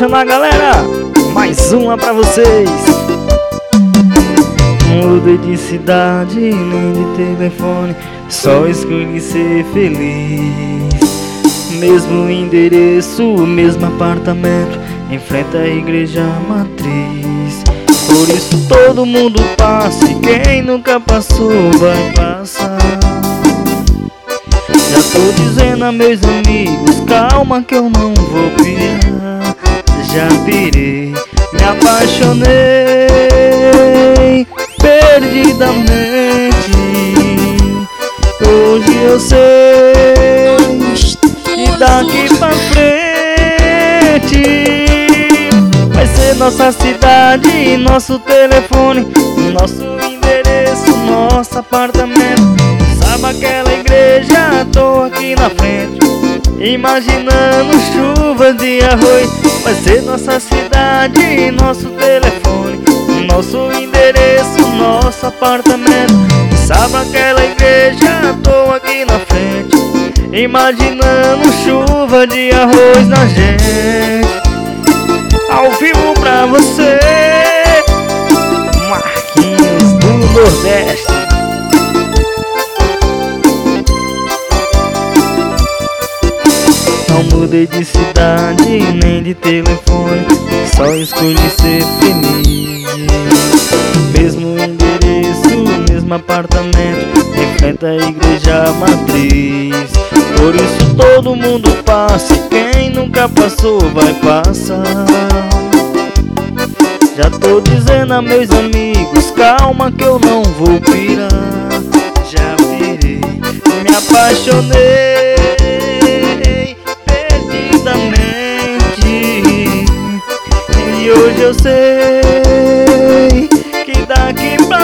apaixonar, galera. Mais uma pra vocês. Mudei de cidade, nem de telefone, só escolhi ser feliz. Mesmo endereço, mesmo apartamento, em frente à igreja matriz. Por isso todo mundo passa, e quem nunca passou vai passar. Já tô dizendo a meus amigos, calma que eu não vou pirar. Já pirei, me apaixonei perdidamente. Hoje eu sei, e daqui pra frente vai ser nossa cidade, nosso telefone, nosso endereço, nosso apartamento. Sabe aquela igreja? Tô aqui na frente, imaginando chuva de arroz. Vai ser nossa cidade, nosso telefone, nosso endereço, nosso apartamento. Sabe aquela igreja? Tô aqui na frente, imaginando chuva de arroz na gente. Ao vivo pra você, Marquinhos do Nordeste. Não mudei de cidade, nem de telefone, só escolhi ser feliz. Mesmo endereço, mesmo apartamento, em frente à igreja matriz. Por isso todo mundo passa, e quem nunca passou vai passar. Já tô dizendo a meus amigos, calma que eu não vou pirar. Já pirei, me apaixonei perdidamente. E hoje eu sei que daqui pra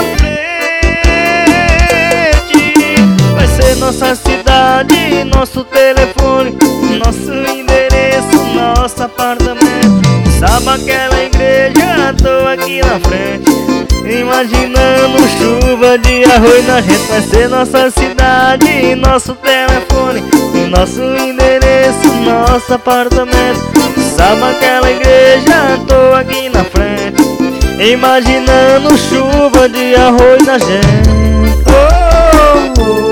frente vai ser nossa cidade, nosso telefone, nosso endereço, nosso apartamento. Sabe aquela igreja? Tô aqui na frente, imaginando chuva de arroz na gente. Vai ser nossa cidade, nosso telefone, nosso endereço, nosso apartamento. Sabe aquela igreja? Tô aqui na frente, imaginando chuva de arroz na gente. Oh, oh, oh.